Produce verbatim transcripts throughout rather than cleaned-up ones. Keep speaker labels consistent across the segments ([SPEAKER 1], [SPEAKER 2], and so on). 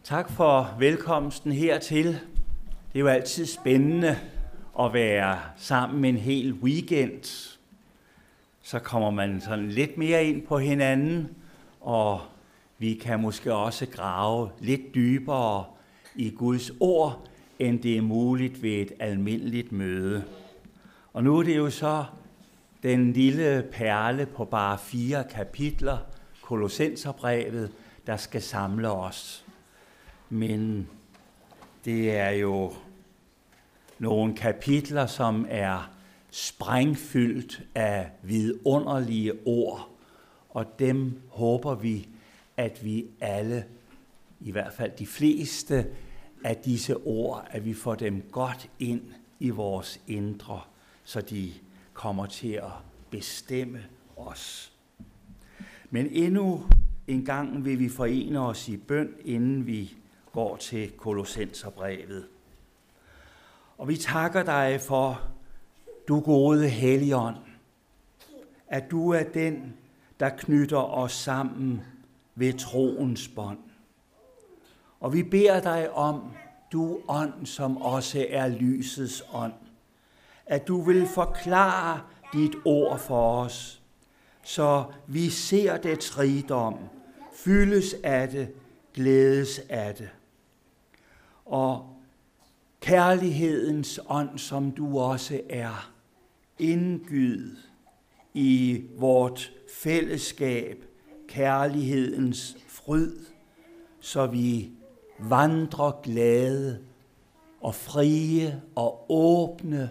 [SPEAKER 1] Tak for velkomsten hertil. Det er jo altid spændende at være sammen en hel weekend. Så kommer man sådan lidt mere ind på hinanden, og vi kan måske også grave lidt dybere i Guds ord, end det er muligt ved et almindeligt møde. Og nu er det jo så den lille perle på bare fire kapitler, Kolossenserbrevet, der skal samle os. Men det er jo nogle kapitler, som er sprængfyldt af vidunderlige ord, og dem håber vi, at vi alle, i hvert fald de fleste af disse ord, at vi får dem godt ind i vores indre, så de kommer til at bestemme os. Men endnu en gang vil vi forene os i bøn, inden vi går til Kolossenserbrevet. Og vi takker dig for, du gode Helligånd, at du er den, der knytter os sammen ved troens bånd. Og vi beder dig om, du ånd, som også er lysets ånd, at du vil forklare dit ord for os, så vi ser dets rigdom, fyldes af det, glædes af det. Og kærlighedens ånd, som du også er, indgyd i vort fællesskab, kærlighedens fryd, så vi vandrer glade og frie og åbne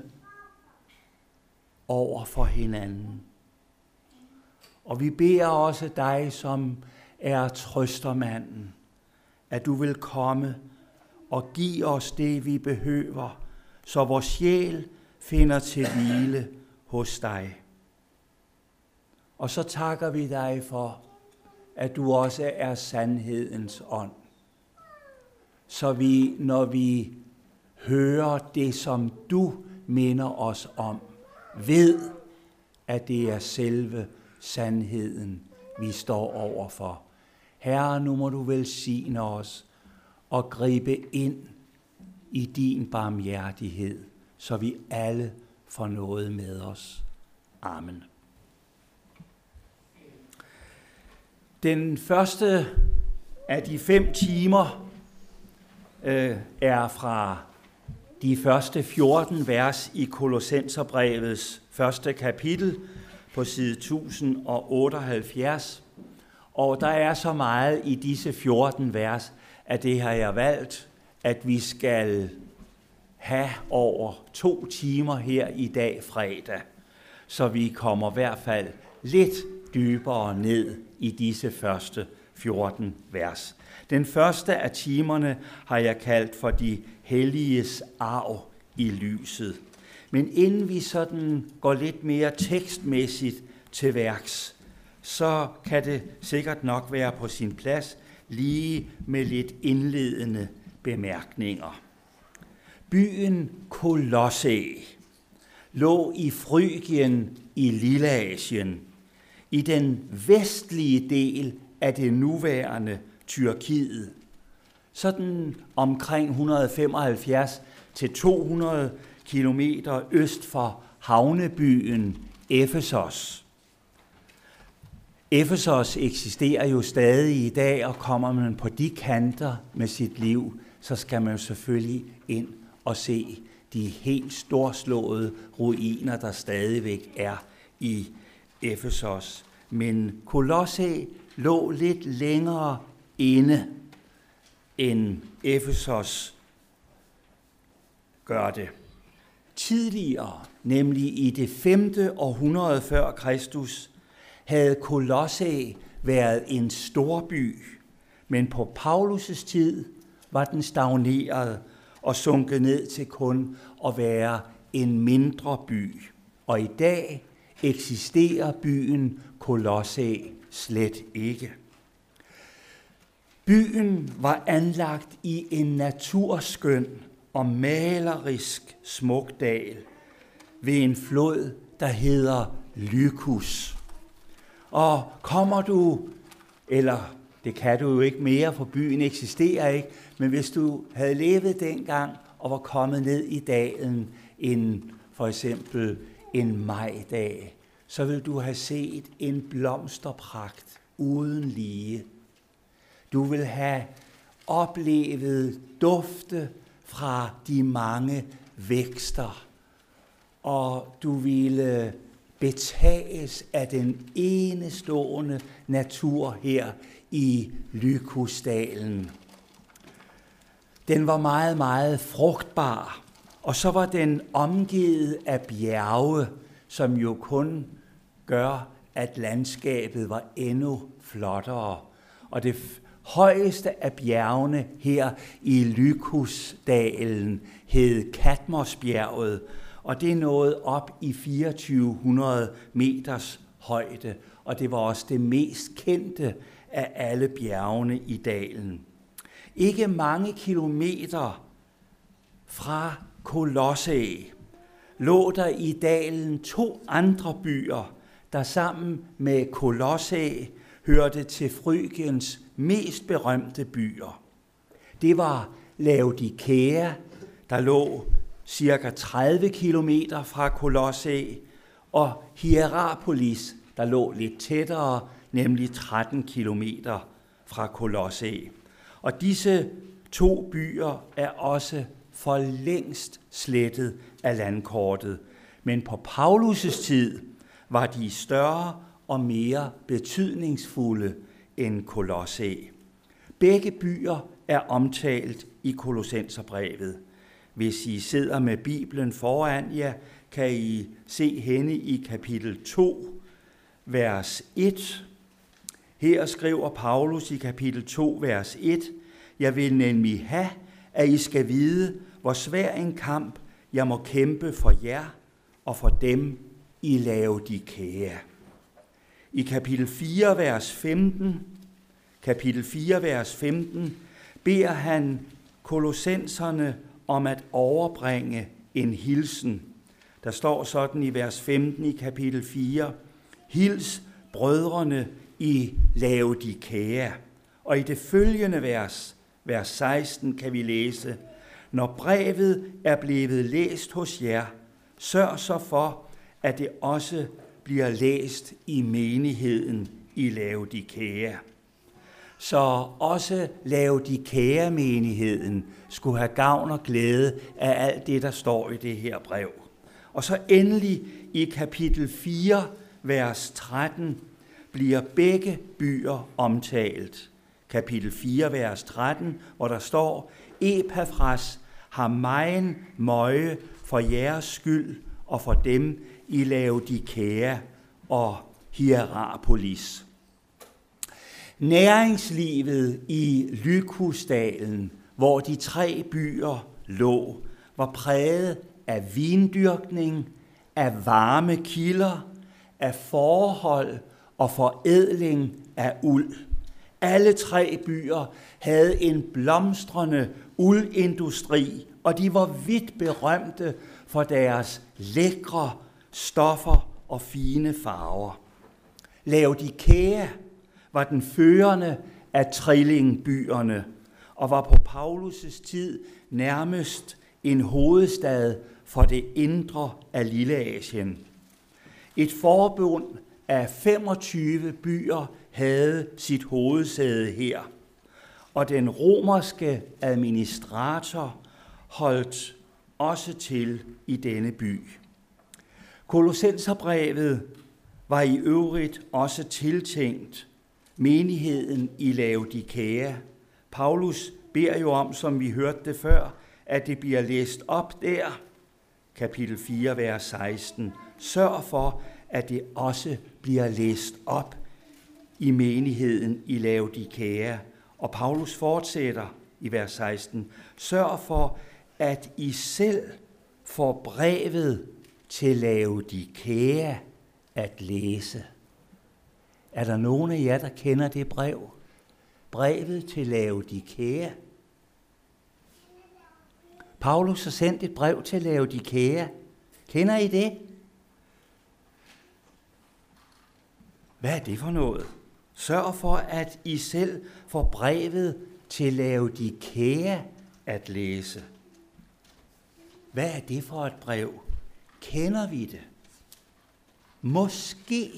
[SPEAKER 1] over for hinanden. Og vi beder også dig, som er trøstermanden, at du vil komme og give os det, vi behøver, så vores sjæl finder til hvile hos dig. Og så takker vi dig for, at du også er sandhedens ånd. Så vi, når vi hører det, som du minder os om, ved, at det er selve sandheden, vi står overfor. Herre, nu må du velsigne os og gribe ind i din barmhjertighed, så vi alle får noget med os. Amen. Den første af de fem timer øh, er fra de første fjorten vers i Kolossenserbrevets første kapitel på side tusind otteoghalvfjerds. Og der er så meget i disse fjorten vers, at det har jeg valgt, at vi skal have over to timer her i dag fredag, så vi kommer i hvert fald lidt dybere ned i disse første fjorten vers. Den første af timerne har jeg kaldt for de helliges arv i lyset. Men inden vi sådan går lidt mere tekstmæssigt til værks, så kan det sikkert nok være på sin plads lige med lidt indledende bemærkninger. Byen Kolosse lå i Frygien i Lilleasien, i den vestlige del af det nuværende Tyrkiet, sådan omkring et hundrede og femoghalvfjerds til to hundrede kilometer øst for havnebyen Efesos. Efesos eksisterer jo stadig i dag, og kommer man på de kanter med sit liv, så skal man jo selvfølgelig ind og se de helt storslåede ruiner, der stadigvæk er i Efesos. Men Kolosse lå lidt længere inde, end Efesos gør det. Tidligere, nemlig i det femte århundrede før Kristus, havde Kolosse været en storby, men på Paulus' tid var den stagneret og sunket ned til kun at være en mindre by. Og i dag eksisterer byen Kolosse slet ikke. Byen var anlagt i en naturskøn og malerisk smuk dal ved en flod, der hedder Lycus. Og kommer du, eller Det kan du jo ikke mere, for byen eksisterer ikke. Men hvis du havde levet dengang og var kommet ned i dalen en, for eksempel en majdag, så ville du have set en blomsterpragt uden lige. Du vil have oplevet dufte fra de mange vækster, og du ville betages af den enestående natur her i Lykusdalen. Den var meget, meget frugtbar, og så var den omgivet af bjerge, som jo kun gør, at landskabet var endnu flottere. Og det højeste af bjergene her i Lykusdalen hed Katmosbjerget, og det nåede op i fireogtyve hundrede meters højde, og det var også det mest kendte af alle bjergene i dalen. Ikke mange kilometer fra Kolossæ lå der i dalen to andre byer, der sammen med Kolossæ hørte til Frygiens mest berømte byer. Det var Laodikea, der lå cirka tredive kilometer fra Kolossæ, og Hierapolis, der lå lidt tættere, nemlig tretten kilometer fra Kolossæ. Og disse to byer er også for længst slettet af landkortet. Men på Paulus' tid var de større og mere betydningsfulde end Kolossæ. Begge byer er omtalt i Kolossenserbrevet. Hvis I sidder med Bibelen foran jer, kan I se henne i kapitel to, vers et. Her skriver Paulus i kapitel to, vers et, jeg vil nemlig have, at I skal vide, hvor svær en kamp jeg må kæmpe for jer og for dem i Laodikea. I kapitel fire, vers femten, kapitel fire, vers femten, beder han kolossenserne om at overbringe en hilsen. Der står sådan i vers femten i kapitel fire, hils brødrene i Laodikea. Og i det følgende vers, vers seksten, kan vi læse, når brevet er blevet læst hos jer, sørg så for, at det også bliver læst i menigheden i Laodikea. Så også Laodikea-menigheden skulle have gavn og glæde af alt det, der står i det her brev. Og så endelig i kapitel fire, vers tretten, bliver begge byer omtalt. Kapitel fire, vers tretten, hvor der står, Epafras har megen møje for jeres skyld og for dem i Laodikea og Hierapolis. Næringslivet i Lykusdalen, hvor de tre byer lå, var præget af vindyrkning, af varme kilder, af forhold og forædling af uld. Alle tre byer havde en blomstrende uldindustri, og de var vidt berømte for deres lækre stoffer og fine farver. Laodikea var den førende af trillingbyerne og var på Paulus' tid nærmest en hovedstad for det indre af Lilleasien. Et forbund af femogtyve byer havde sit hovedsæde her, og den romerske administrator holdt også til i denne by. Kolossenserbrevet var i øvrigt også tiltænkt menigheden i Laodikea. Paulus beder jo om, som vi hørte det før, at det bliver læst op der, kapitel fire, vers seksten. Sørg for, at det også bliver læst op i menigheden i Laodikea. Og Paulus fortsætter i vers seksten. Sørg for, at I selv får brevet til Laodikea at læse. Er der nogen af jer, der kender det brev? Brevet til Laodikea. Paulus har sendt et brev til Laodikea. Kender I det? Hvad er det for noget? Sørg for, at I selv får brevet til Laodikea at læse. Hvad er det for et brev? Kender vi det? Måske.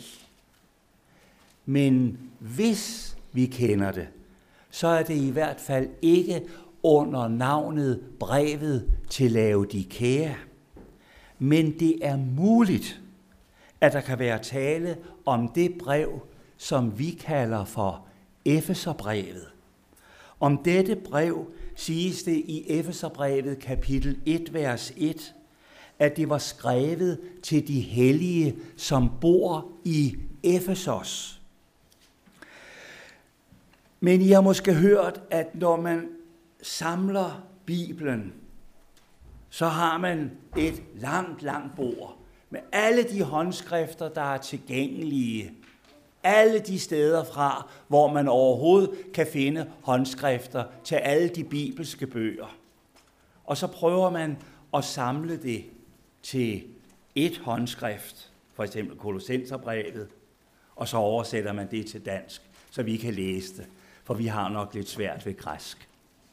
[SPEAKER 1] Men hvis vi kender det, så er det i hvert fald ikke under navnet brevet til Laodikea. Men det er muligt, at der kan være tale om det brev, som vi kalder for Efeserbrevet. Om dette brev siges det i Efeserbrevet kapitel et, vers et, at det var skrevet til de hellige, som bor i Efesos. Men I har måske hørt, at når man samler Bibelen, så har man et langt, langt bord med alle de håndskrifter, der er tilgængelige. Alle de steder fra, hvor man overhovedet kan finde håndskrifter til alle de bibelske bøger. Og så prøver man at samle det til et håndskrift, for eksempel Kolossenserbrevet, og så oversætter man det til dansk, så vi kan læse det, for vi har nok lidt svært ved græsk.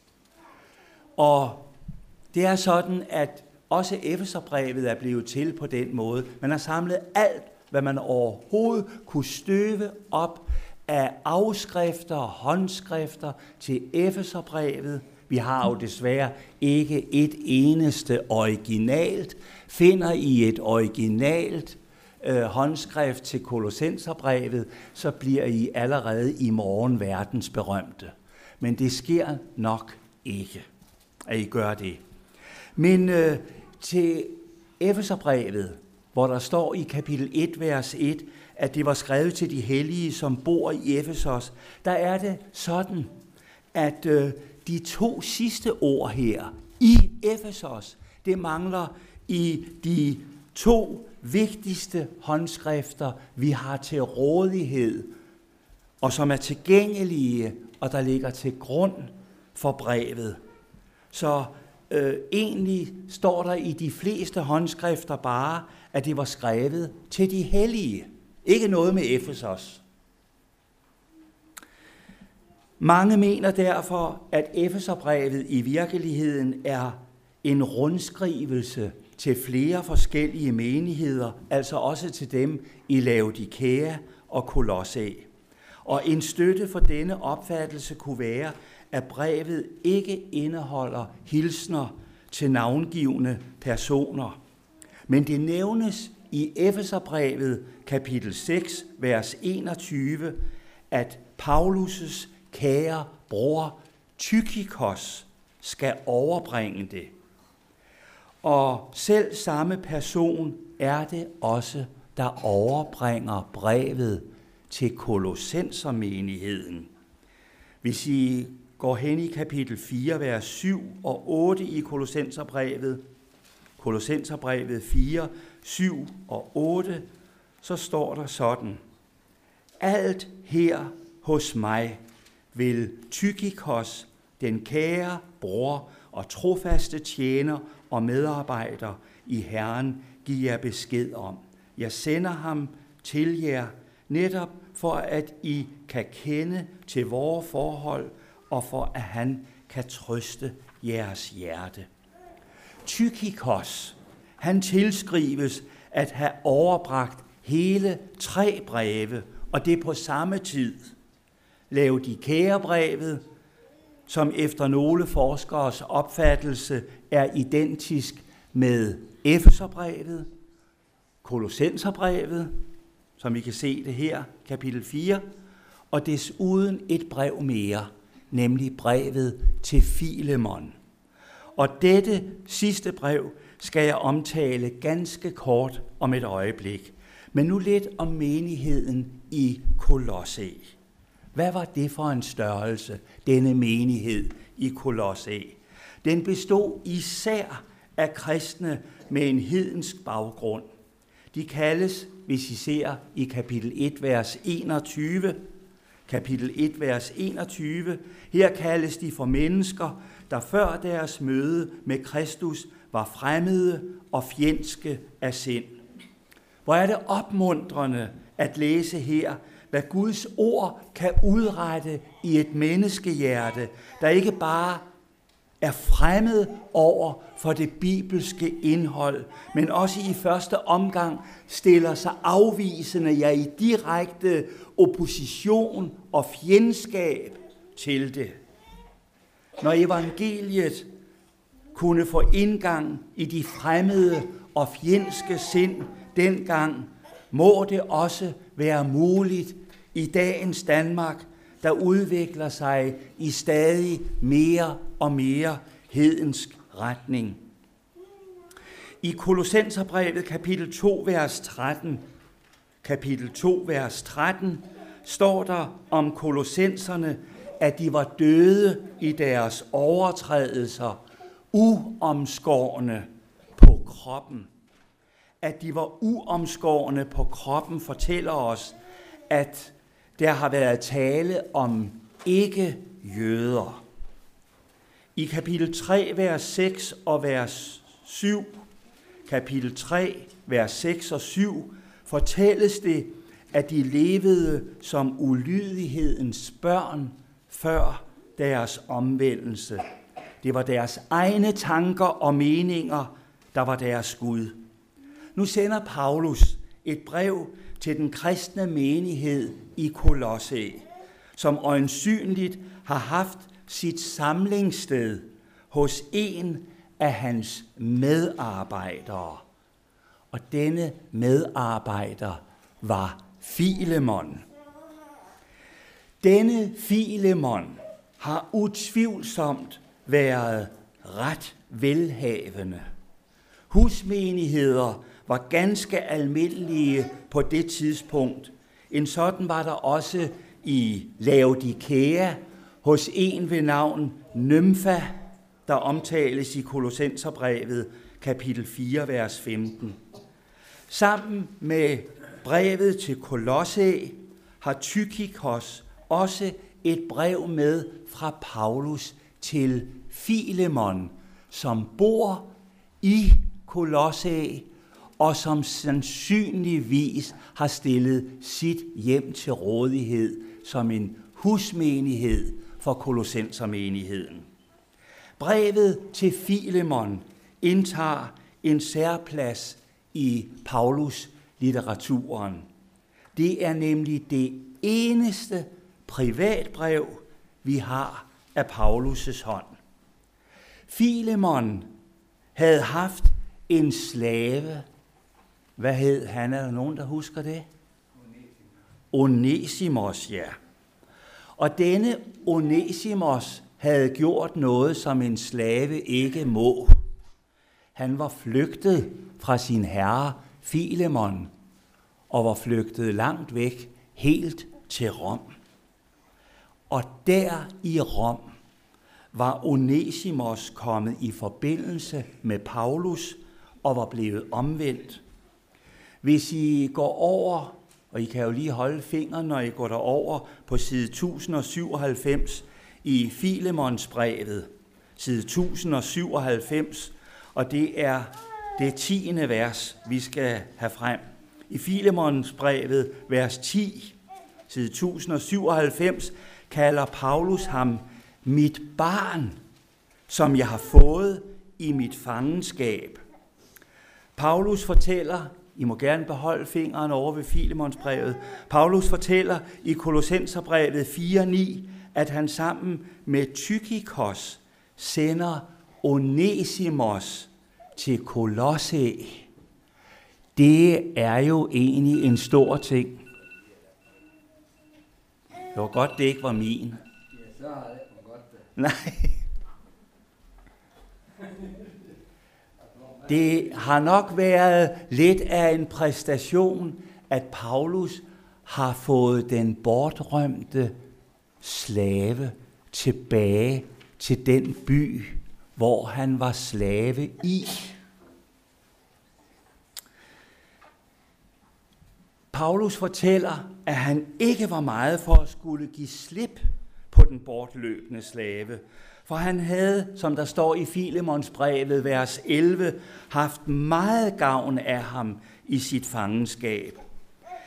[SPEAKER 1] Og det er sådan, at også Efeserbrevet er blevet til på den måde. Man har samlet alt, hvad man overhovedet kunne støve op af afskrifter og håndskrifter til Efeserbrevet. Vi har jo desværre ikke et eneste originalt. Finder I et originalt øh, håndskrift til Kolossenserbrevet, så bliver I allerede i morgen verdensberømte. Men det sker nok ikke, at I gør det. Men øh, til Efeserbrevet, hvor der står i kapitel et, vers et, at det var skrevet til de hellige, som bor i Efesos, der er det sådan, at øh, de to sidste ord her, i Efesos, det mangler i de to vigtigste håndskrifter, vi har til rådighed, og som er tilgængelige, og der ligger til grund for brevet. Så øh, egentlig står der i de fleste håndskrifter bare, at det var skrevet til de hellige. Ikke noget med Efesos. Mange mener derfor, at Efeserbrevet i virkeligheden er en rundskrivelse til flere forskellige menigheder, altså også til dem i Laodikea og Kolosse. Og en støtte for denne opfattelse kunne være, at brevet ikke indeholder hilsner til navngivne personer. Men det nævnes i Efeserbrevet kapitel seks, vers enogtyve, at Paulus' kære bror Tykikos skal overbringe det. Og selv samme person er det også, der overbringer brevet til Kolossensermenigheden. Hvis I går hen i kapitel fire, vers syv og otte i Kolossenserbrevet, Kolossenserbrevet fire, syv og otte, så står der sådan: alt her hos mig vil Tykikos, den kære bror og trofaste tjener og medarbejder i Herren, give jer besked om. Jeg sender ham til jer, netop for at I kan kende til vores forhold, og for at han kan trøste jeres hjerte. Tykikos, han tilskrives at have overbragt hele tre breve, og det på samme tid. Laodikea-brevet, som efter nogle forskeres opfattelse er identisk med Efeserbrevet, Kolossenserbrevet, som vi kan se det her, kapitel fire, og desuden et brev mere, nemlig brevet til Filemon. Og dette sidste brev skal jeg omtale ganske kort om et øjeblik, men nu lidt om menigheden i Kolosse. Hvad var det for en størrelse, denne menighed i Kolosse? Den bestod især af kristne med en hedensk baggrund. De kaldes, hvis I ser i kapitel et, vers enogtyve, kapitel et, vers enogtyve, her kaldes de for mennesker, der før deres møde med Kristus var fremmede og fjendske af sind. Hvor er det opmuntrende at læse her, hvad Guds ord kan udrette i et menneskehjerte, der ikke bare er fremmed over for det bibelske indhold, men også i første omgang stiller sig afvisende, ja i direkte opposition og fjendskab til det. Når evangeliet kunne få indgang i de fremmede og fjendske sind dengang, må det også være muligt i dagens Danmark, der udvikler sig i stadig mere og mere hedensk retning. I Kolossenserbrevet kapitel to, vers tretten, kapitel to, vers tretten, står der om kolossenserne, at de var døde i deres overtrædelser, uomskårne på kroppen. At de var uomskårne på kroppen fortæller os, at der har været tale om ikke-jøder. I kapitel tre, vers seks og vers syv, kapitel tre, vers seks og syv, fortælles det, at de levede som ulydighedens børn før deres omvendelse. Det var deres egne tanker og meninger, der var deres Gud. Nu sender Paulus et brev til den kristne menighed i Kolosse, som øjensynligt har haft sit samlingssted hos en af hans medarbejdere. Og denne medarbejder var Filemon. Denne Filemon har utvivlsomt været ret velhavende. Husmenigheder var ganske almindelige på det tidspunkt. En sådan var der også i Laodikea hos en ved navn Nymfa, der omtales i Kolossenserbrevet kapitel fire, vers femten. Sammen med brevet til Kolosse har Tykikos også et brev med fra Paulus til Filemon, som bor i Kolosse og som sandsynligvis har stillet sit hjem til rådighed som en husmenighed for kolossensermenigheden. Brevet til Filemon indtager en særplads i Paulus-litteraturen. Det er nemlig det eneste privatbrev, vi har af Paulus' hånd. Filemon havde haft en slave. Hvad hed han? Er der nogen, der husker det? Onesimos, ja. Og denne Onesimos havde gjort noget, som en slave ikke må. Han var flygtet fra sin herre Filemon og var flygtet langt væk, helt til Rom. Og der i Rom var Onesimos kommet i forbindelse med Paulus og var blevet omvendt. Hvis I går over, og I kan jo lige holde fingeren, når I går derover på side tusind syvoghalvfems i Filemonsbrevet, side tusind syvoghalvfems, og det er det tiende vers, vi skal have frem. I Filemonsbrevet, vers ti, side tusind syvoghalvfems, kalder Paulus ham mit barn, som jeg har fået i mit fangenskab. Paulus fortæller, I må gerne beholde fingeren over ved Filemonsbrevet, Paulus fortæller i Kolossenserbrevet fire ni, at han sammen med Tykikos sender Onesimos til Kolosse. Det er jo egentlig en stor ting. Det var godt, det ikke var min.
[SPEAKER 2] Ja, så har det ikke godt det.
[SPEAKER 1] Nej. Det har nok været lidt af en præstation, at Paulus har fået den bortrømte slave tilbage til den by, hvor han var slave i. Paulus fortæller, at han ikke var meget for at skulle give slip på den bortløbende slave, for han havde, som der står i Filemonsbrevet, vers elleve, haft meget gavn af ham i sit fangenskab.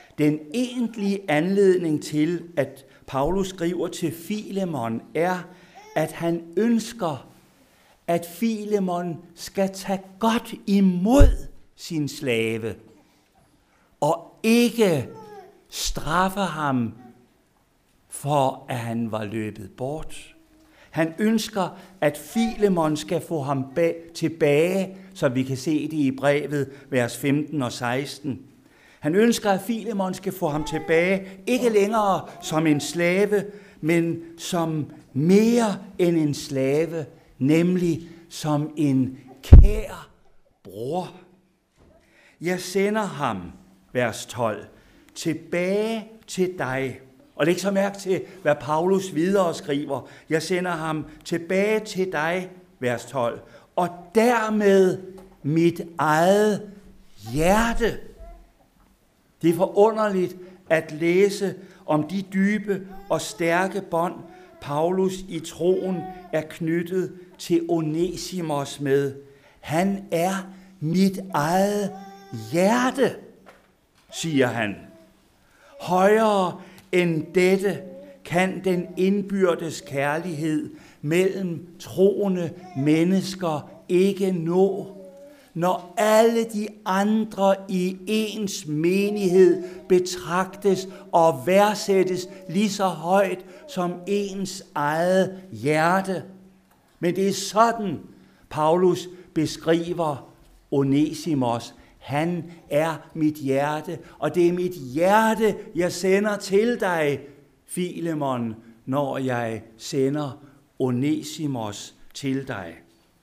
[SPEAKER 1] Den egentlige anledning til, at Paulus skriver til Filemon, er, at han ønsker, at Filemon skal tage godt imod sin slave, og ikke straffe ham for, at han var løbet bort. Han ønsker, at Filemon skal få ham tilbage, så vi kan se det i brevet, vers femten og seksten. Han ønsker, at Filemon skal få ham tilbage, ikke længere som en slave, men som mere end en slave, nemlig som en kær bror. Jeg sender ham, vers tolv, tilbage til dig. Og læg så mærke til, hvad Paulus videre skriver. Jeg sender ham tilbage til dig, vers tolv, og dermed mit eget hjerte. Det er forunderligt at læse om de dybe og stærke bånd, Paulus i troen er knyttet til Onesimos med. Han er mit eget hjerte, siger han. Højere end dette kan den indbyrdes kærlighed mellem troende mennesker ikke nå, når alle de andre i ens menighed betragtes og værdsættes lige så højt som ens eget hjerte. Men det er sådan, Paulus beskriver Onesimos. Han er mit hjerte, og det er mit hjerte, jeg sender til dig, Filemon, når jeg sender Onesimos til dig.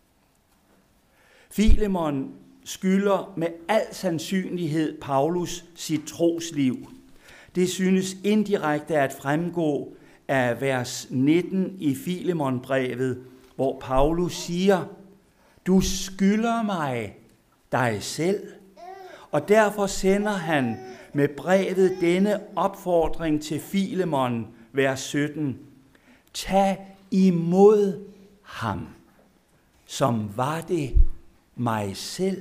[SPEAKER 1] Filemon skylder med al sandsynlighed Paulus sit trosliv. Det synes indirekte at fremgå af vers nitten i Filemon-brevet, hvor Paulus siger, du skylder mig dig selv. Og derfor sender han med brevet denne opfordring til Filemon, vers sytten. Tag imod ham, som var det mig selv.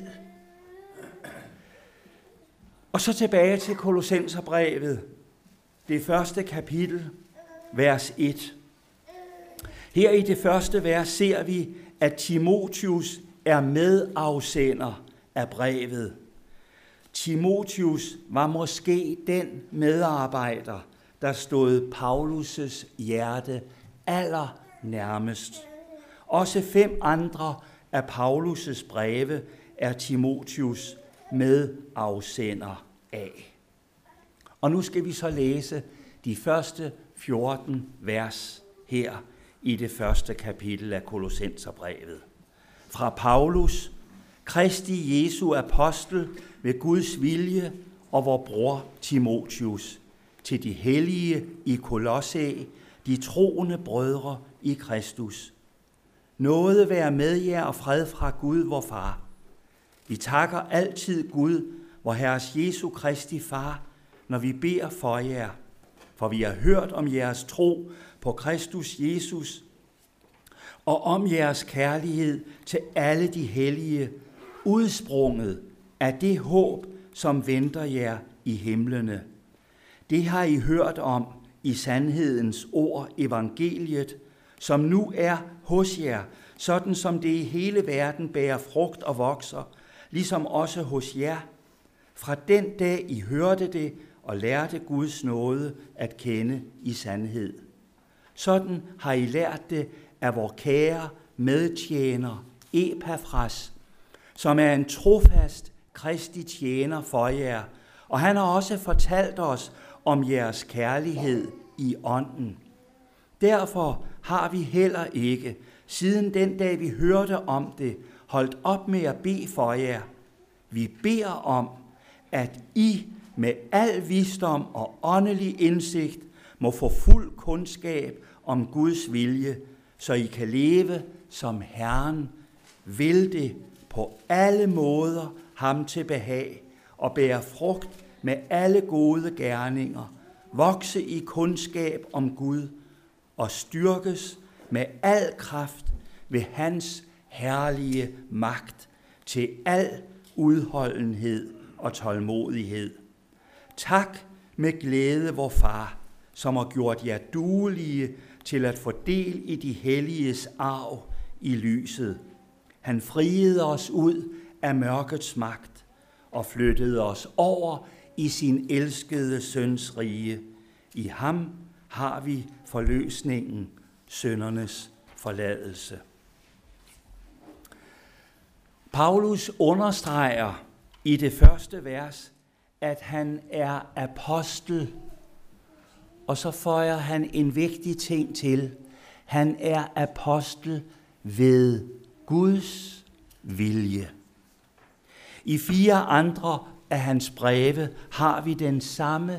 [SPEAKER 1] Og så tilbage til Kolossenserbrevet, det første kapitel, vers et. Her i det første vers ser vi, at Timotheus er medafsender af brevet. Timotheus var måske den medarbejder, der stod Paulus' hjerte allernærmest. Også fem andre af Paulus' breve er Timotheus medafsender af. Og nu skal vi så læse de første fjorten vers her i det første kapitel af Kolossenserbrevet. Fra Paulus, Kristi Jesu apostel ved Guds vilje og vor bror Timotheus, til de hellige i Kolosse, de troende brødre i Kristus. Nåde være med jer og fred fra Gud, vor far. Vi takker altid Gud, vor Herres Jesu Kristi far, når vi beder for jer, for vi har hørt om jeres tro på Kristus Jesus, og om jeres kærlighed til alle de hellige, udsprunget af det håb, som venter jer i himlene. Det har I hørt om i sandhedens ord, evangeliet, som nu er hos jer, sådan som det i hele verden bærer frugt og vokser, ligesom også hos jer. Fra den dag I hørte det og lærte Guds nåde at kende i sandhed. Sådan har I lært det af vor kære medtjener Epafras, som er en trofast Kristi tjener for jer, og han har også fortalt os om jeres kærlighed i ånden. Derfor har vi heller ikke, siden den dag vi hørte om det, holdt op med at bede for jer. Vi beder om, at I med al visdom og åndelig indsigt må få fuld kundskab om Guds vilje, så I kan leve som Herren vil det på alle måder ham til behag og bære frugt med alle gode gerninger, vokse i kundskab om Gud og styrkes med al kraft ved hans herlige magt til al udholdenhed og tålmodighed. Tak med glæde vor far, som har gjort jer duelige til at få del i de helliges arv i lyset. Han friede os ud af mørkets magt og flyttede os over i sin elskede søns rige. I ham har vi forløsningen, syndernes forladelse. Paulus understreger i det første vers, at han er apostel, og så føjer han en vigtig ting til. Han er apostel ved Guds vilje. I fire andre af hans breve har vi den samme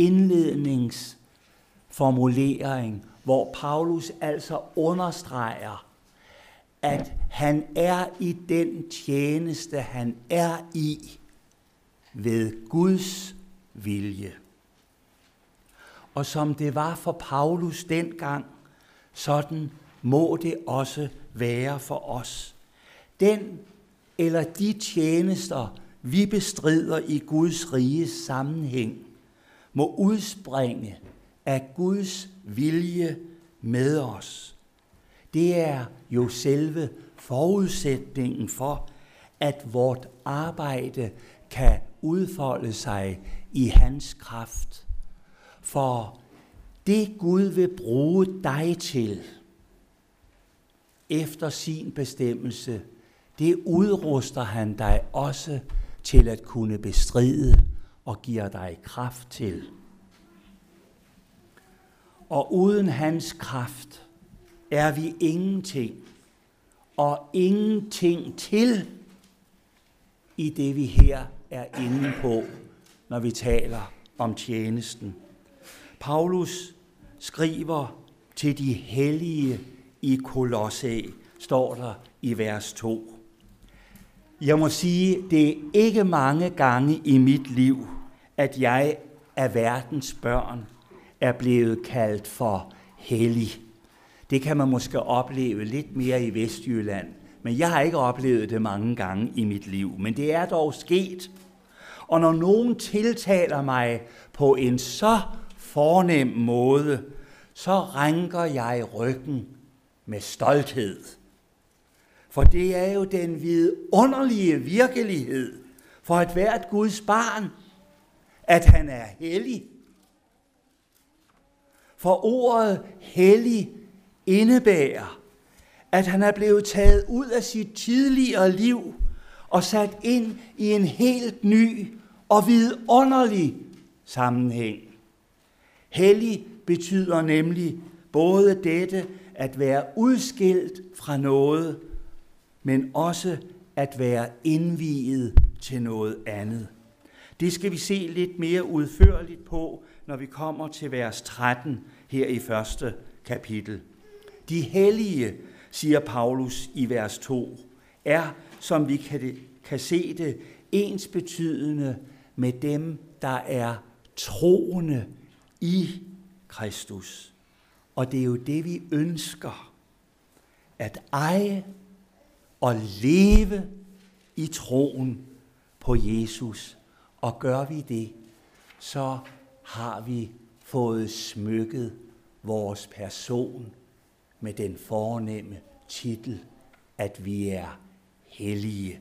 [SPEAKER 1] indledningsformulering, hvor Paulus altså understreger, at han er i den tjeneste, han er i, ved Guds vilje. Og som det var for Paulus dengang, sådan må det også være for os. Den eller de tjenester, vi bestrider i Guds riges sammenhæng, må udspringe af Guds vilje med os. Det er jo selve forudsætningen for, at vort arbejde kan udfolde sig i hans kraft. For det Gud vil bruge dig til, efter sin bestemmelse, det udruster han dig også til at kunne bestride og giver dig kraft til. Og uden hans kraft er vi ingenting, og ingenting til i det, vi her er inde på, når vi taler om tjenesten. Paulus skriver til de hellige i Kolosse, står der i vers to. Jeg må sige, det er ikke mange gange i mit liv, at jeg af verdens børn er blevet kaldt for hellig. Det kan man måske opleve lidt mere i Vestjylland, men jeg har ikke oplevet det mange gange i mit liv. Men det er dog sket. Og når nogen tiltaler mig på en så fornem måde, så ranker jeg ryggen med stolthed. For det er jo den vidunderlige virkelighed for et hvert Guds barn, at han er hellig. For ordet hellig indebærer, at han er blevet taget ud af sit tidligere liv og sat ind i en helt ny og vidunderlig sammenhæng. Hellig betyder nemlig både dette at være udskilt fra noget, men også at være indviet til noget andet. Det skal vi se lidt mere udførligt på, når vi kommer til vers tretten her i første kapitel. De hellige, siger Paulus i vers to, er, som vi kan, kan se det, ensbetydende med dem, der er troende i Kristus. Og det er jo det, vi ønsker, at eje og leve i troen på Jesus. Og gør vi det, så har vi fået smykket vores person med den fornemme titel, at vi er hellige.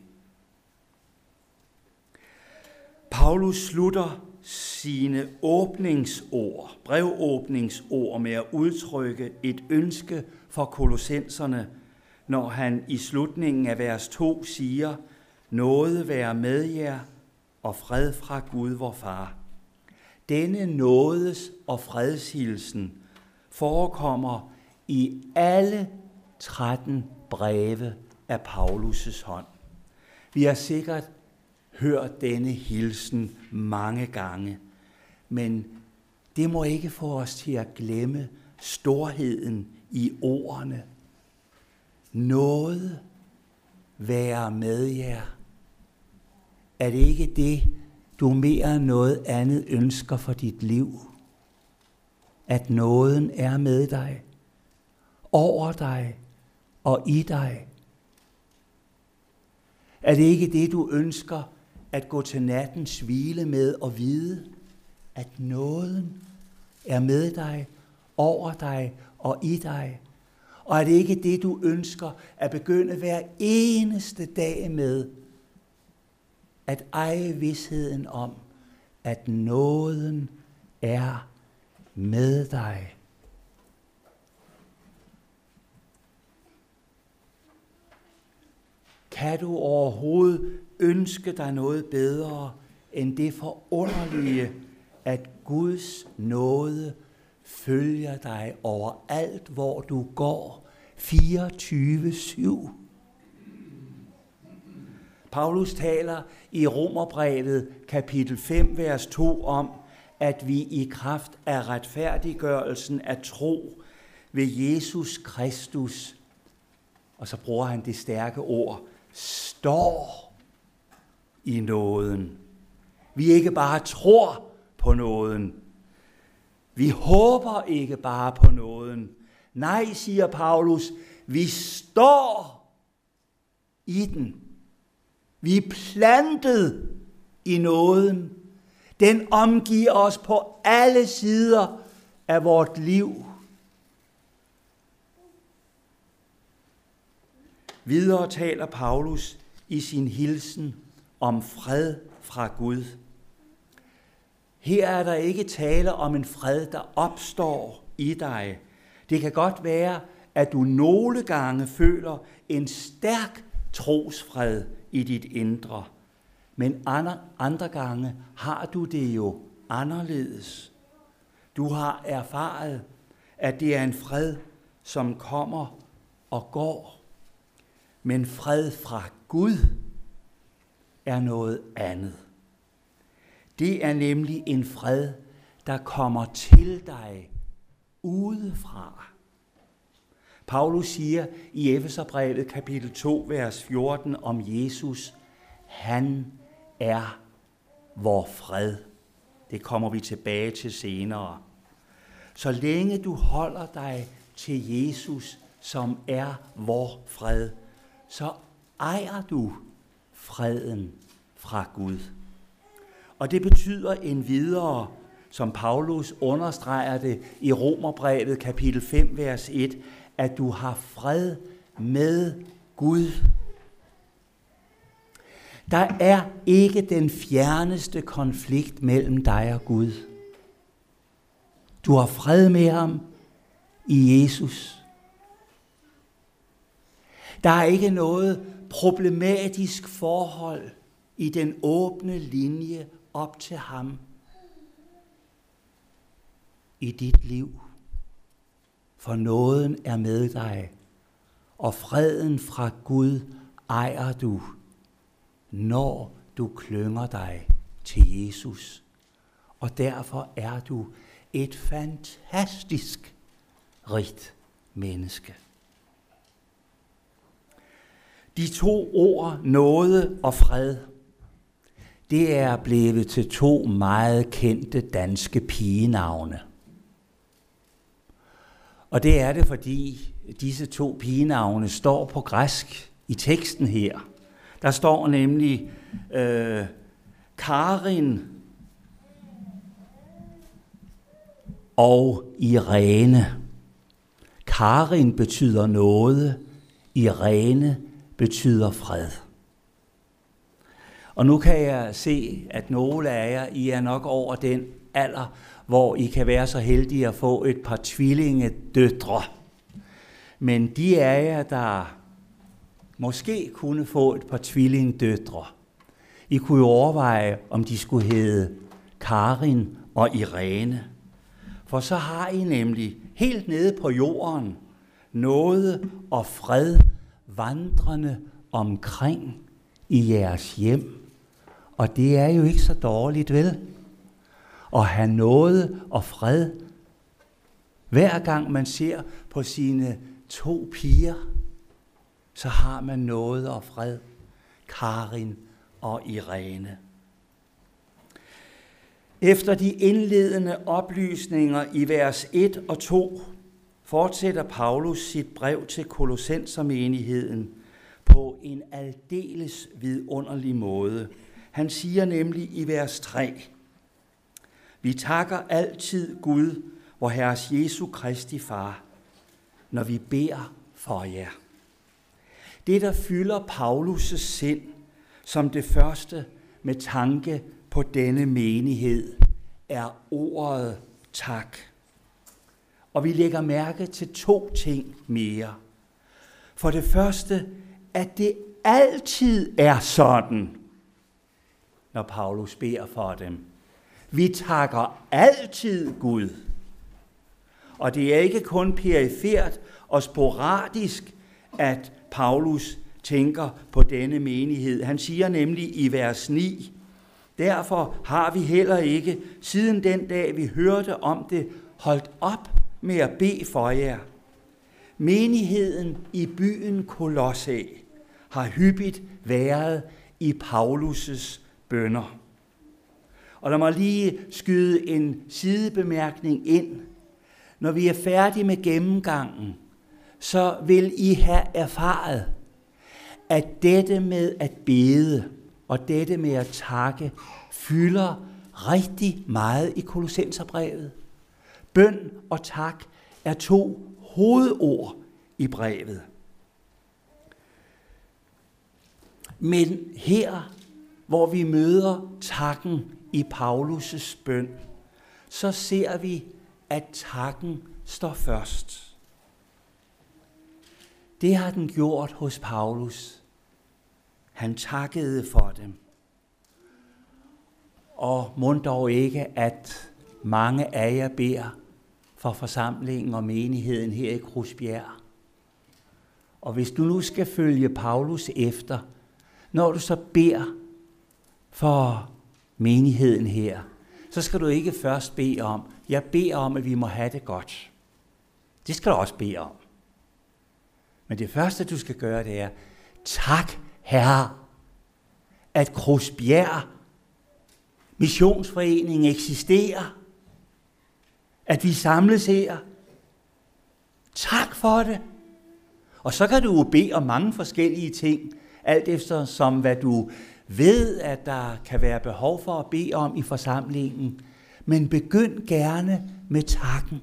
[SPEAKER 1] Paulus slutter sine åbningsord, brevåbningsord med at udtrykke et ønske for kolossenserne, når han i slutningen af vers to siger, nåde være med jer og fred fra Gud vor far. Denne nådes- og fredshilsen forekommer i alle tretten breve af Paulus' hånd. Vi har sikkert hørt denne hilsen mange gange, men det må ikke få os til at glemme storheden i ordene. Nåde være med jer. Er det ikke det, du mere end noget andet ønsker for dit liv? At nåden er med dig, over dig og i dig. Er det ikke det, du ønsker at gå til nattens hvile med og vide, at nåden er med dig, over dig og i dig. Og er det ikke det, du ønsker at begynde hver eneste dag med? At eje vidsheden om, at nåden er med dig. Kan du overhovedet ønske dig noget bedre end det forunderlige, at Guds nåde følger dig overalt, hvor du går, fireogtyve syv? Paulus taler i Romerbrevet kapitel fem, vers to om, at vi i kraft af retfærdiggørelsen af tro ved Jesus Kristus, og så bruger han det stærke ord, står i nåden. Vi ikke bare tror på nåden. Vi håber ikke bare på nåden. Nej, siger Paulus, vi står i den. Vi er plantet i nåden. Den omgiver os på alle sider af vort liv. Videre taler Paulus i sin hilsen om fred fra Gud. Her er der ikke tale om en fred, der opstår i dig. Det kan godt være, at du nogle gange føler en stærk trosfred i dit indre. Men andre, andre gange har du det jo anderledes. Du har erfaret, at det er en fred, som kommer og går. Men fred fra Gud er noget andet. Det er nemlig en fred, der kommer til dig udefra. Paulus siger i Efeserbrevet kapitel to, vers fjorten om Jesus, han er vor fred. Det kommer vi tilbage til senere. Så længe du holder dig til Jesus, som er vor fred, så ejer du freden fra Gud. Og det betyder endvidere, som Paulus understreger det i Romerbrevet kapitel fem, vers et, at du har fred med Gud. Der er ikke den fjerneste konflikt mellem dig og Gud. Du har fred med ham i Jesus. Der er ikke noget problematisk forhold i den åbne linje op til ham i dit liv. For nåden er med dig, og freden fra Gud ejer du, når du klynger dig til Jesus. Og derfor er du et fantastisk rigt menneske. De to ord, nåde og fred, det er blevet til to meget kendte danske pigenavne. Og det er det, fordi disse to pigenavne står på græsk i teksten her. Der står nemlig øh, Karin og Irene. Karin betyder nåde, Irene betyder fred. Og nu kan jeg se, at nogle af jer, I er nok over den alder, hvor I kan være så heldige at få et par tvillingedøtre. Men de af jer, der måske kunne få et par tvillingedøtre, I kunne jo overveje, om de skulle hedde Karin og Irene. For så har I nemlig helt nede på jorden nåde og fred vandrende omkring i jeres hjem. Og det er jo ikke så dårligt, vel? At have nåde og fred. Hver gang man ser på sine to piger, så har man nåde og fred. Karin og Irene. Efter de indledende oplysninger i vers et og to, fortsætter Paulus sit brev til kolossensermenigheden på en aldeles vidunderlig måde. Han siger nemlig i vers tre, Vi takker altid Gud, vor Herres Jesu Kristi Far, når vi beder for jer. Det, der fylder Paulus' sind som det første med tanke på denne menighed, er ordet tak. Og vi lægger mærke til to ting mere. For det første, at det altid er sådan, når Paulus beder for dem. Vi takker altid Gud. Og det er ikke kun perifert og sporadisk, at Paulus tænker på denne menighed. Han siger nemlig i vers ni, derfor har vi heller ikke, siden den dag vi hørte om det, holdt op med at bede for jer. Menigheden i byen Kolosse har hyppigt været i Paulus' bønner. Og lad mig lige skyde en sidebemærkning ind. Når vi er færdige med gennemgangen, så vil I have erfaret, at dette med at bede og dette med at takke fylder rigtig meget i Kolossenserbrevet. Bøn og tak er to hovedord i brevet. Men her, hvor vi møder takken i Paulus' bøn, så ser vi, at takken står først. Det har den gjort hos Paulus. Han takkede for dem. Og mon dog ikke, at mange af jer beder for forsamlingen og menigheden her i Krusbjerg. Og hvis du nu skal følge Paulus efter, når du så beder for menigheden her, så skal du ikke først bede om, jeg beder om, at vi må have det godt. Det skal du også bede om. Men det første, du skal gøre, det er, tak Herre, at Krusbjerg Missionsforeningen eksisterer, at vi samles her. Tak for det. Og så kan du jo bede om mange forskellige ting, alt efter som hvad du ved, at der kan være behov for at bede om i forsamlingen. Men begynd gerne med takken.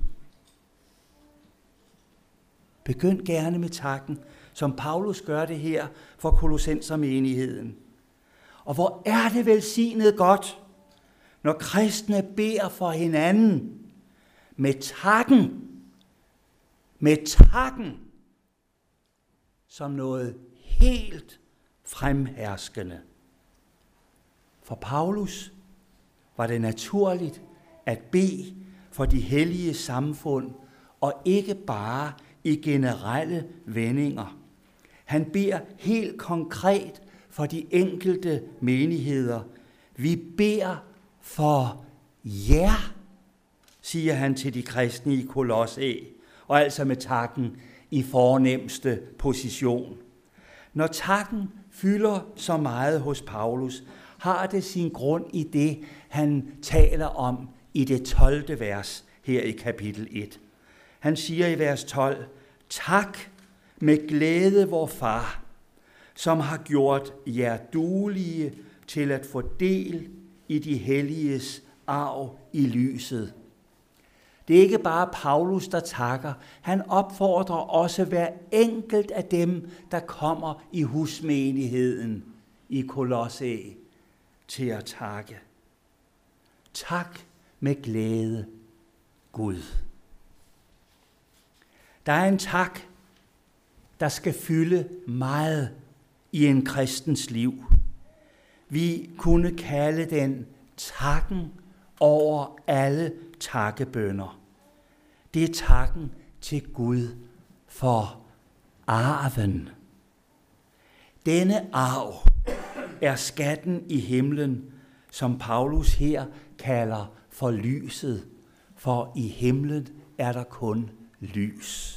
[SPEAKER 1] Begynd gerne med takken, som Paulus gør det her for Kolossensermenigheden. Og hvor er det velsignet godt, når kristne beder for hinanden med takken, med takken som noget helt fremherskende. For Paulus var det naturligt at bede for de hellige samfund, og ikke bare i generelle vendinger. Han beder helt konkret for de enkelte menigheder. Vi beder for jer, siger han til de kristne i Kolosse, og altså med takken i fornemste position. Når takken fylder så meget hos Paulus, har det sin grund i det, han taler om i det tolvte vers her i kapitel et. Han siger i vers tolv, tak med glæde vor far, som har gjort jer duelige til at få del i de helliges arv i lyset. Det er ikke bare Paulus, der takker. Han opfordrer også hver enkelt af dem, der kommer i husmenigheden i Kolosse, til at takke. Tak med glæde, Gud. Der er en tak, der skal fylde meget i en kristens liv. Vi kunne kalde den takken over alle takkebønner. Det er takken til Gud for arven. Denne arv er skatten i himlen, som Paulus her kalder for lyset, for i himlen er der kun lys.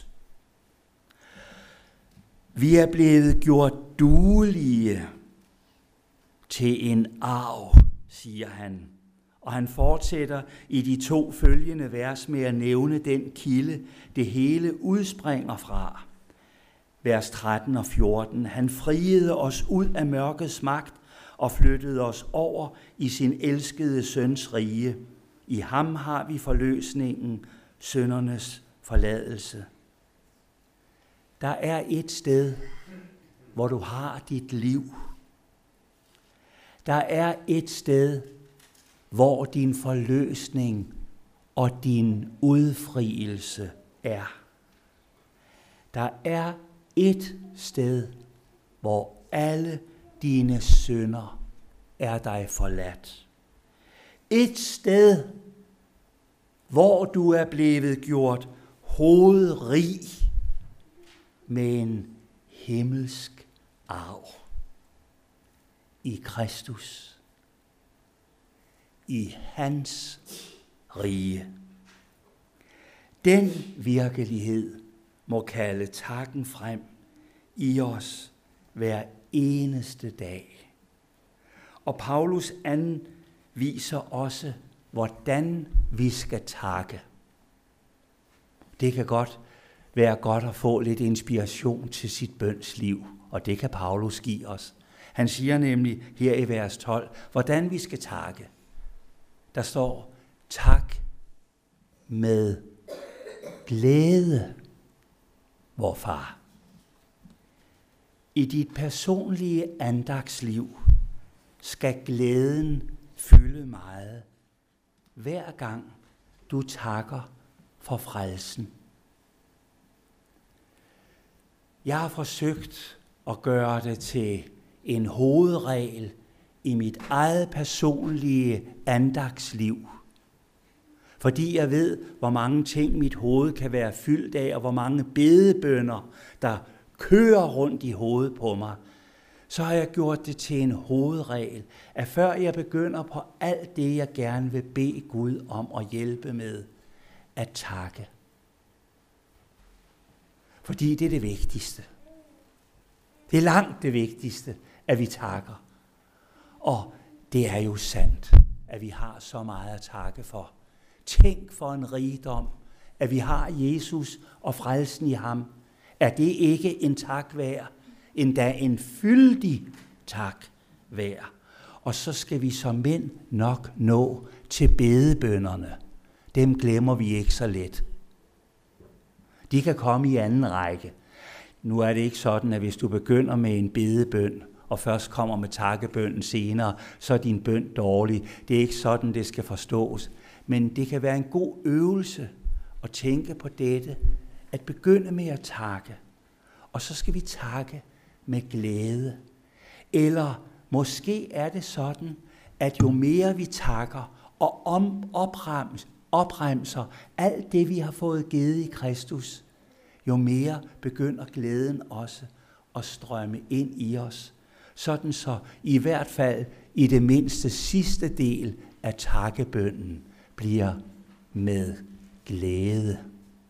[SPEAKER 1] Vi er blevet gjort duelige til en arv, siger han. Og han fortsætter i de to følgende vers med at nævne den kilde, det hele udspringer fra. Vers tretten og fjorten. Han friede os ud af mørkets magt og flyttede os over i sin elskede søns rige. I ham har vi forløsningen, syndernes forladelse. Der er et sted, hvor du har dit liv. Der er et sted, hvor din forløsning og din udfrielse er. Der er et sted, hvor alle dine synder er dig forladt. Et sted, hvor du er blevet gjort hovedrig med en himmelsk arv. I Kristus. I hans rige. Den virkelighed må kalde takken frem i os hver eneste dag. Og Paulus anviser også, hvordan vi skal takke. Det kan godt være godt at få lidt inspiration til sit bønsliv, og det kan Paulus give os. Han siger nemlig her i vers tolv, hvordan vi skal takke. Der står, tak med glæde, vor far. I dit personlige andagsliv skal glæden fylde meget, hver gang du takker for frelsen. Jeg har forsøgt at gøre det til en hovedregel i mit eget personlige andagsliv. Fordi jeg ved, hvor mange ting mit hoved kan være fyldt af, og hvor mange bedebønner, der kører rundt i hovedet på mig, så har jeg gjort det til en hovedregel, at før jeg begynder på alt det, jeg gerne vil bede Gud om at hjælpe med, at takke. Fordi det er det vigtigste. Det er langt det vigtigste, at vi takker. Og det er jo sandt, at vi har så meget at takke for. Tænk for en rigdom, at vi har Jesus og frelsen i ham. Er det ikke en tak værd? Endda en fyldig tak værd. Og så skal vi som mænd nok nå til bedebønnerne. Dem glemmer vi ikke så let. De kan komme i anden række. Nu er det ikke sådan, at hvis du begynder med en bedebøn, og først kommer med takkebønnen senere, så er din bøn dårlig. Det er ikke sådan, det skal forstås. Men det kan være en god øvelse at tænke på dette, at begynde med at takke. Og så skal vi takke med glæde. Eller måske er det sådan, at jo mere vi takker og om, oprems, opremser alt det, vi har fået givet i Kristus, jo mere begynder glæden også at strømme ind i os. Sådan så i hvert fald i det mindste sidste del af takkebønnen bliver med glæde.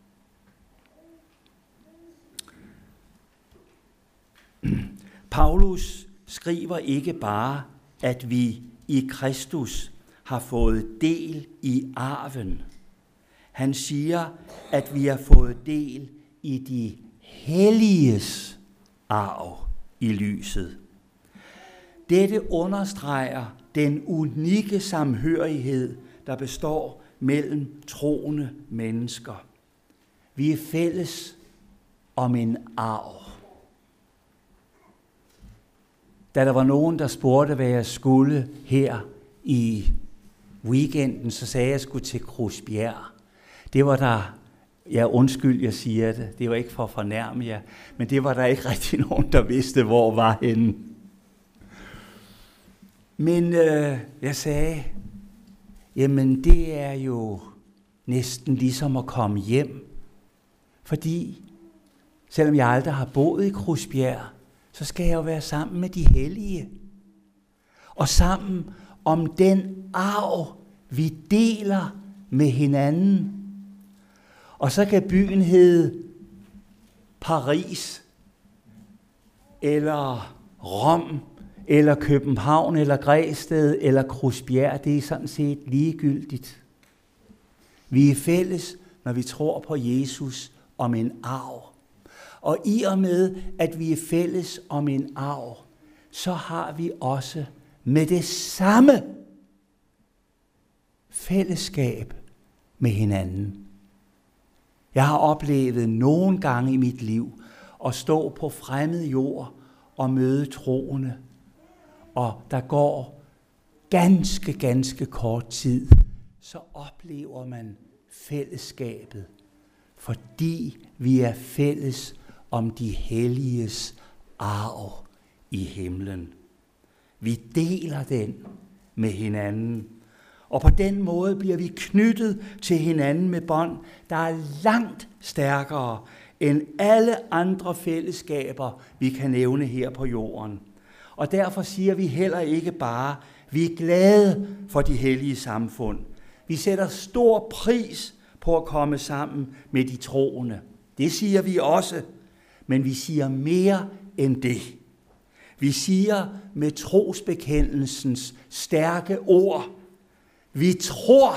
[SPEAKER 1] Paulus skriver ikke bare, at vi i Kristus har fået del i arven. Han siger, at vi har fået del i de helliges arv i lyset. Dette understreger den unikke samhørighed, der består mellem troende mennesker. Vi er fælles om en arv. Da der var nogen, der spurgte, hvad jeg skulle her i weekenden, så sagde jeg, at jeg skulle til Krusbjerg. Det var der, ja undskyld, jeg siger det, det var ikke for at fornærme jer, men det var der ikke rigtig nogen, der vidste, hvor var henne. Men øh, jeg sagde, jamen det er jo næsten ligesom at komme hjem, fordi selvom jeg aldrig har boet i Krusbjerg, så skal jeg jo være sammen med de hellige. Og sammen om den arv, vi deler med hinanden. Og så kan byen hedde Paris, eller Rom, eller København, eller Græsted, eller Krusbjerg. Det er sådan set ligegyldigt. Vi er fælles, når vi tror på Jesus om en arv. Og i og med, at vi er fælles om en arv, så har vi også med det samme fællesskab med hinanden. Jeg har oplevet nogle gange i mit liv at stå på fremmed jord og møde troende, og der går ganske, ganske kort tid, så oplever man fællesskabet, fordi vi er fælles om de helliges arv i himlen. Vi deler den med hinanden, og på den måde bliver vi knyttet til hinanden med bånd, der er langt stærkere end alle andre fællesskaber, vi kan nævne her på jorden. Og derfor siger vi heller ikke bare, vi er glade for de hellige samfund. Vi sætter stor pris på at komme sammen med de troende. Det siger vi også, men vi siger mere end det. Vi siger med trosbekendelsens stærke ord, vi tror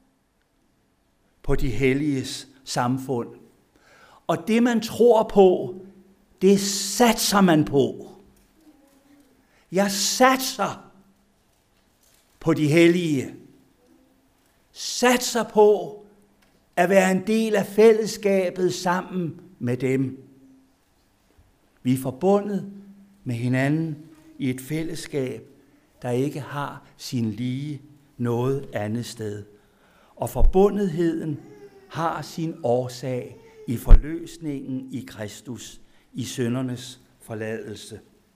[SPEAKER 1] på de helliges samfund. Og det man tror på, det satser man på. Jeg satser på de hellige. Satser på at være en del af fællesskabet sammen med dem. Vi er forbundet med hinanden i et fællesskab, der ikke har sin lige noget andet sted. Og forbundetheden har sin årsag i forløsningen i Kristus, i syndernes forladelse.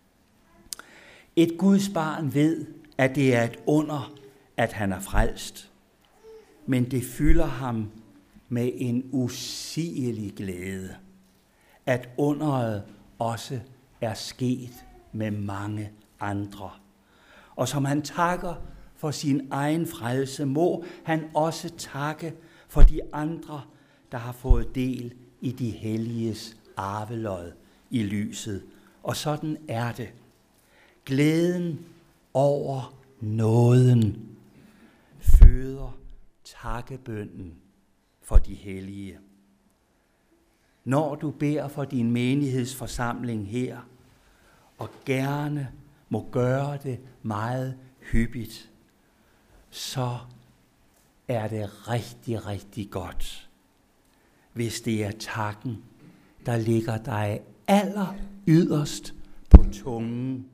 [SPEAKER 1] Et Guds barn ved, at det er et under, at han er frelst, men det fylder ham med en usigelig glæde, at underet også er sket med mange andre. Og som han takker for sin egen frelse, må han også takke for de andre, der har fået del i de helliges arvelod i lyset. Og sådan er det. Glæden over nåden føder takkebønnen for de hellige. Når du beder for din menighedsforsamling her, og gerne må gøre det meget hyppigt, så er det rigtig, rigtig godt, hvis det er takken, der ligger dig aller yderst på tungen.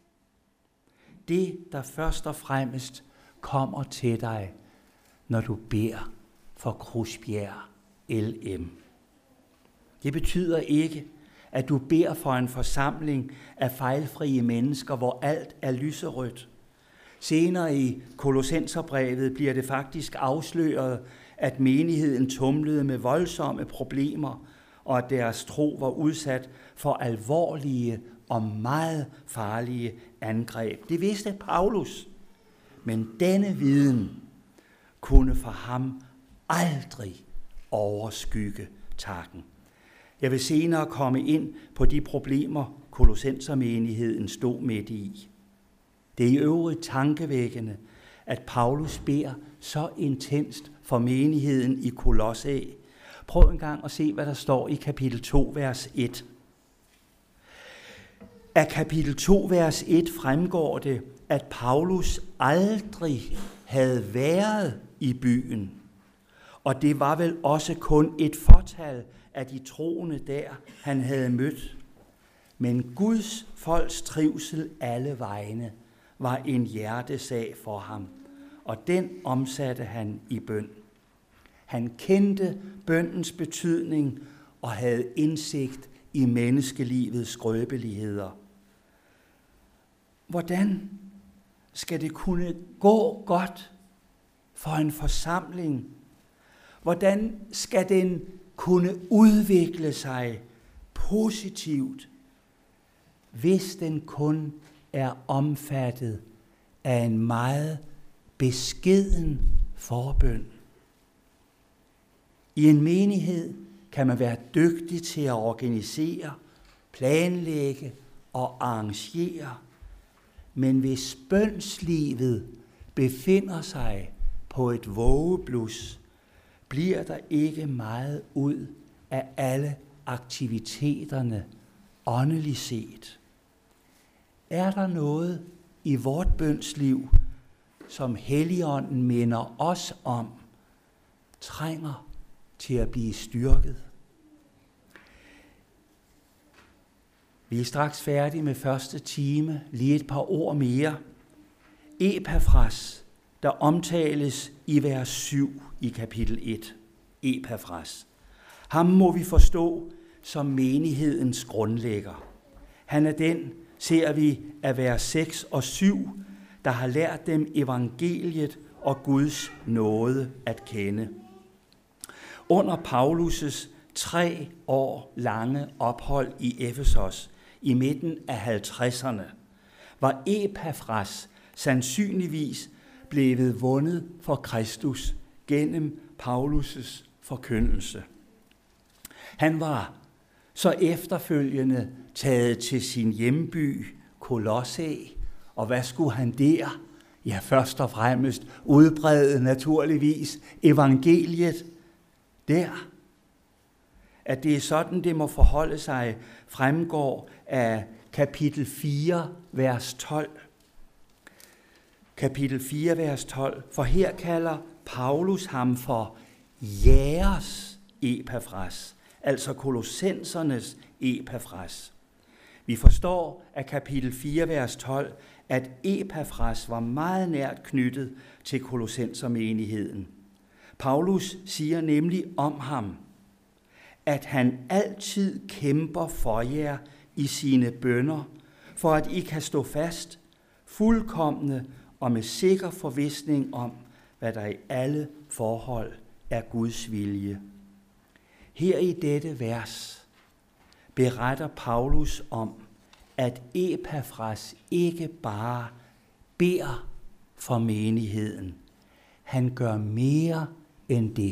[SPEAKER 1] Det, der først og fremmest kommer til dig, når du beder for Krusbjerg L M. Det betyder ikke, at du beder for en forsamling af fejlfrie mennesker, hvor alt er lyserødt. Senere i Kolossenserbrevet bliver det faktisk afsløret, at menigheden tumlede med voldsomme problemer, og at deres tro var udsat for alvorlige og meget farlige angreb. Det vidste Paulus, men denne viden kunne for ham aldrig overskygge takken. Jeg vil senere komme ind på de problemer, kolossensermenigheden stod midt i. Det er i øvrigt tankevækkende, at Paulus beder så intenst for menigheden i Kolosse. Prøv en gang at se, hvad der står i kapitel to, vers et. Af kapitel to, vers et fremgår det, at Paulus aldrig havde været i byen. Og det var vel også kun et fortal af de troende der, han havde mødt. Men Guds folks trivsel alle vegne var en hjertesag for ham, og den omsatte han i bøn. Han kendte bønnens betydning og havde indsigt i menneskelivets skrøbeligheder. Hvordan skal det kunne gå godt for en forsamling? Hvordan skal den kunne udvikle sig positivt, hvis den kun er omfattet af en meget beskeden forbøn? I en menighed kan man være dygtig til at organisere, planlægge og arrangere, men hvis bønslivet befinder sig på et vågeblus, bliver der ikke meget ud af alle aktiviteterne åndeligt set. Er der noget i vort bønsliv, som Helligånden minder os om, trænger til at blive styrket. Vi er straks færdige med første time, lige et par ord mere. Epafras, der omtales i vers syv i kapitel et. Epafras. Ham må vi forstå som menighedens grundlægger. Han er den, ser vi af vers seks og syv, der har lært dem evangeliet og Guds nåde at kende. Under Paulus' tre år lange ophold i Efesos i midten af halvtredserne, var Epafras sandsynligvis blevet vundet for Kristus gennem Paulus' forkyndelse. Han var så efterfølgende taget til sin hjemby Kolosse, og hvad skulle han der? Ja, først og fremmest udbrede naturligvis evangeliet der. At det er sådan, det må forholde sig, fremgår af kapitel fire, vers tolv. Kapitel fire, vers tolv. For her kalder Paulus ham for jeres Epafras, altså kolossensernes Epafras. Vi forstår af kapitel fire, vers tolv, at Epafras var meget nært knyttet til kolossensermenigheden. Paulus siger nemlig om ham, at han altid kæmper for jer i sine bønner, for at I kan stå fast, fuldkomne og med sikker forvisning om, hvad der i alle forhold er Guds vilje. Her i dette vers beretter Paulus om, at Epafras ikke bare beder for menigheden. Han gør mere end det.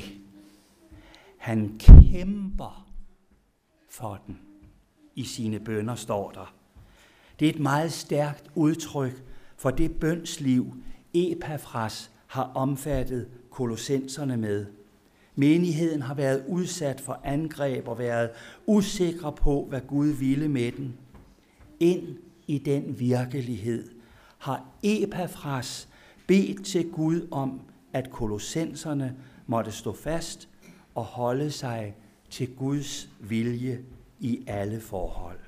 [SPEAKER 1] Han kæmper for den. I sine bønner står der. Det er et meget stærkt udtryk for det bønsliv, Epafras har omfattet kolossenserne med. Menigheden har været udsat for angreb og været usikre på, hvad Gud ville med den. Ind i den virkelighed har Epafras bedt til Gud om, at kolossenserne måtte stå fast og holde sig til Guds vilje i alle forhold.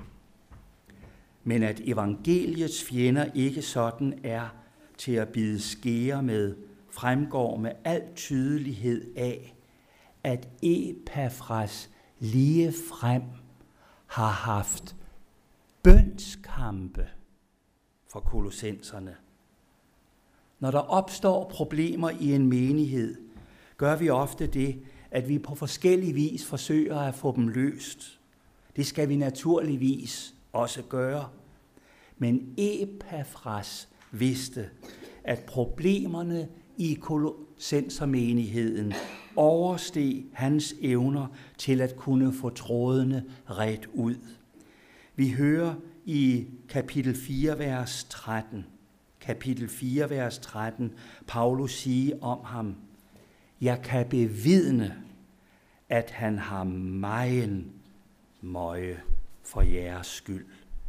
[SPEAKER 1] Men at evangeliets fjender ikke sådan er til at bide skære med, fremgår med al tydelighed af, at Epafras lige frem har haft bønskampe for kolossenserne. Når der opstår problemer i en menighed, gør vi ofte det, at vi på forskellig vis forsøger at få dem løst. Det skal vi naturligvis også gøre. Men Epafras vidste, at problemerne i kolossensermenigheden oversteg hans evner til at kunne få trådene redt ud. Vi hører i kapitel fire, vers tretten, kapitel fire, vers tretten, Paulus sige om ham, jeg kan bevidne, at han har megen møje for jeres skyld.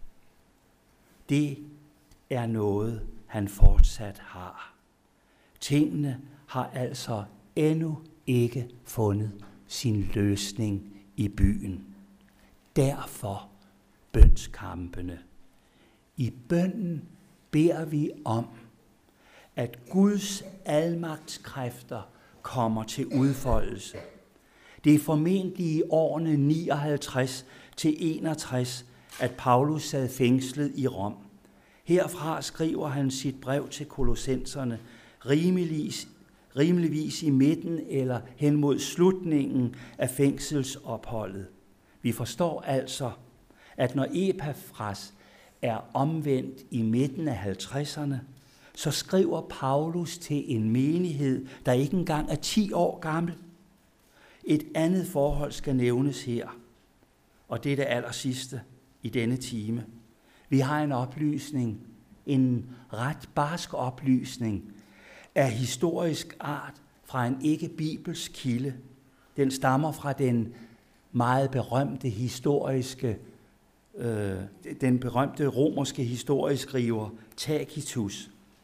[SPEAKER 1] Det er noget, han fortsat har. Tingene har altså endnu ikke fundet sin løsning i byen. Derfor bønskampene. I bønnen beder vi om, at Guds almagtskræfter kommer til udfoldelse. Det er formentlig i årene nioghalvtreds til enogtres, at Paulus sad fængslet i Rom. Herfra skriver han sit brev til kolossenserne, rimeligvis, rimeligvis i midten eller hen mod slutningen af fængselsopholdet. Vi forstår altså, at når Epafras er omvendt i midten af halvtredserne, så skriver Paulus til en menighed, der ikke engang er ti år gammel. Et andet forhold skal nævnes her, og det er det allersidste i denne time. Vi har en oplysning, en ret barsk oplysning af historisk art fra en ikke-bibelsk kilde. Den stammer fra den meget berømte historiske, øh, den berømte romerske historieskriver Tacitus.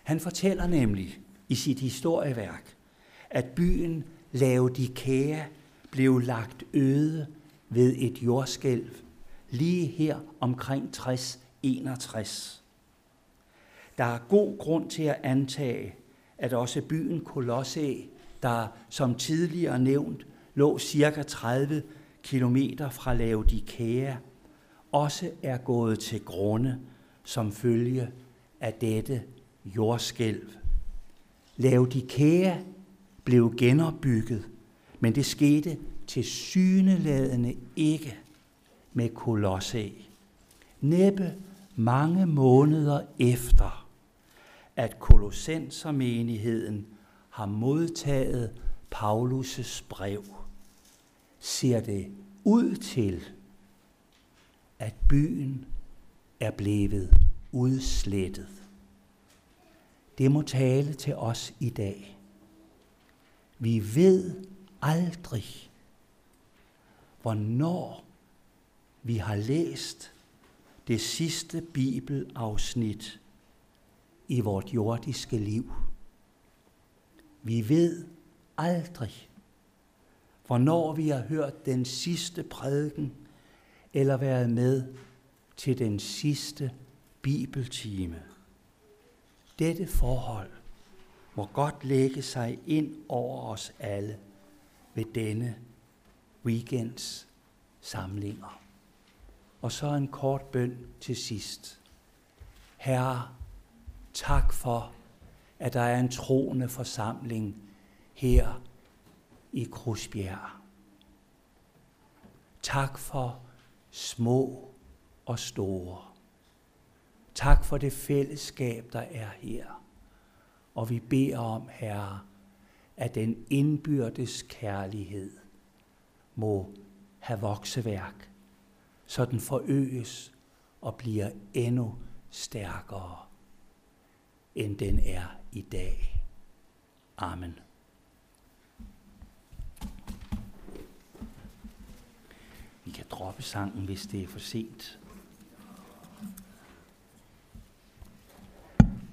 [SPEAKER 1] Han fortæller nemlig i sit historieværk, at byen Laodikea blev lagt øde ved et jordskælv lige her omkring tres enogtres. Der er god grund til at antage, at også byen Kolossæ, der som tidligere nævnt lå cirka tredive kilometer fra Laodikea, også er gået til grunde som følge af dette jordskælv. Laodikea blev genopbygget, men det skete tilsyneladende ikke med Kolossæ. Næppe mange måneder efter, at kolossensermenigheden har modtaget Paulus' brev, ser det ud til, at byen er blevet udslettet. Det må tale til os i dag. Vi ved aldrig, hvornår vi har læst det sidste bibelafsnit i vort jordiske liv. Vi ved aldrig, hvornår vi har hørt den sidste prædiken eller været med til den sidste bibeltime. Dette forhold må godt lægge sig ind over os alle ved denne weekends samlinger. Og så en kort bøn til sidst. Herre, tak for, at der er en troende forsamling her i Krusbjerg. Tak for små og store. Tak for det fællesskab, der er her. Og vi beder om, Herre, at den indbyrdes kærlighed må have vokseværk, så den forøges og bliver endnu stærkere, end den er i dag. Amen. Vi kan droppe sangen, hvis det er for sent.